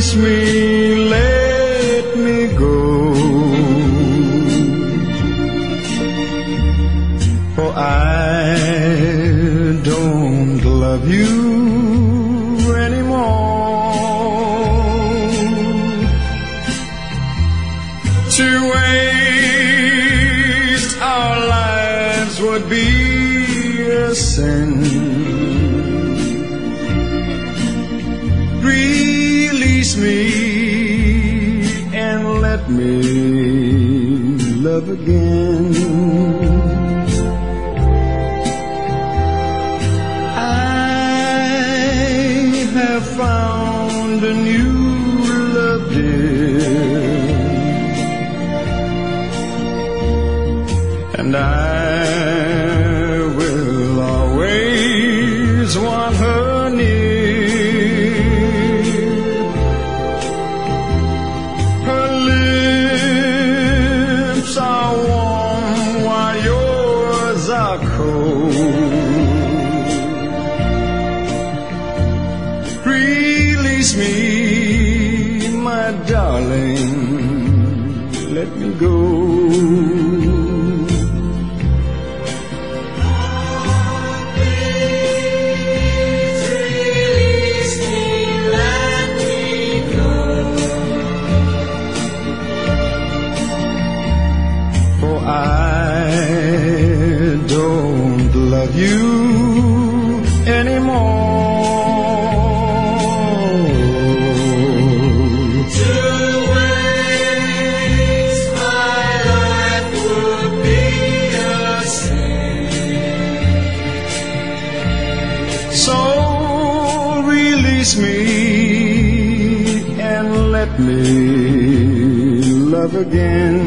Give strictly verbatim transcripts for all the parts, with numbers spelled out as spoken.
Release me, let me go, for I don't love you anymore. To waste our lives would be a sin. Release me and let me love again. I have found a new love, dear, and I will always want her near. Her lips are warm while yours are cold. Release me, my darling, let me go. Love you anymore. To waste my life would be a sin. So release me and let me love again.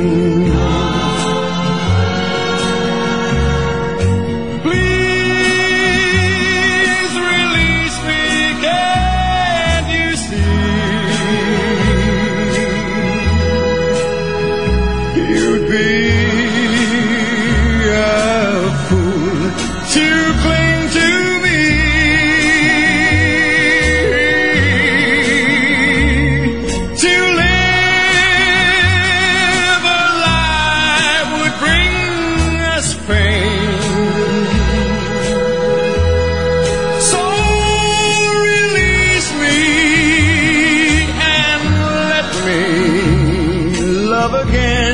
You'd be a fool to cling to me. To live a life would bring us pain. So release me and let me love again.